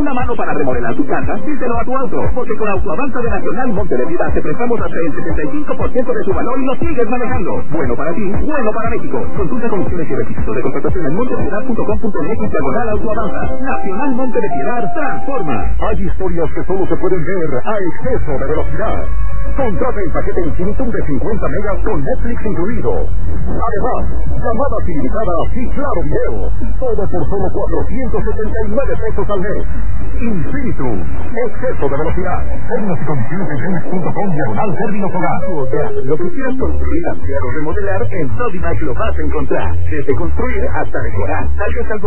una mano para remodelar tu casa, díselo a tu auto, porque con Autoavanza de Nacional Monte de Piedad te prestamos hasta el 75% de su valor y lo sigues manejando. Bueno para ti, bueno para México. Consulta condiciones y requisitos de contratación en montepiedad.com.mx/Autoavanza. Nacional Monte de Piedad transforma. Hay historias que solo se pueden ver a exceso de velocidad. Contrata el paquete Infinitum de 50 megas con Netflix incluido. Además, llamadas ilimitadas y claro video. Todo por solo 479 pesos al mes. Infinitum, exceso de velocidad. Términos y condiciones en Términos Hogar. Lo que quieras construir, ampliar o remodelar, en Sodimac lo vas a encontrar. Desde construir hasta decorar. Tal vez algo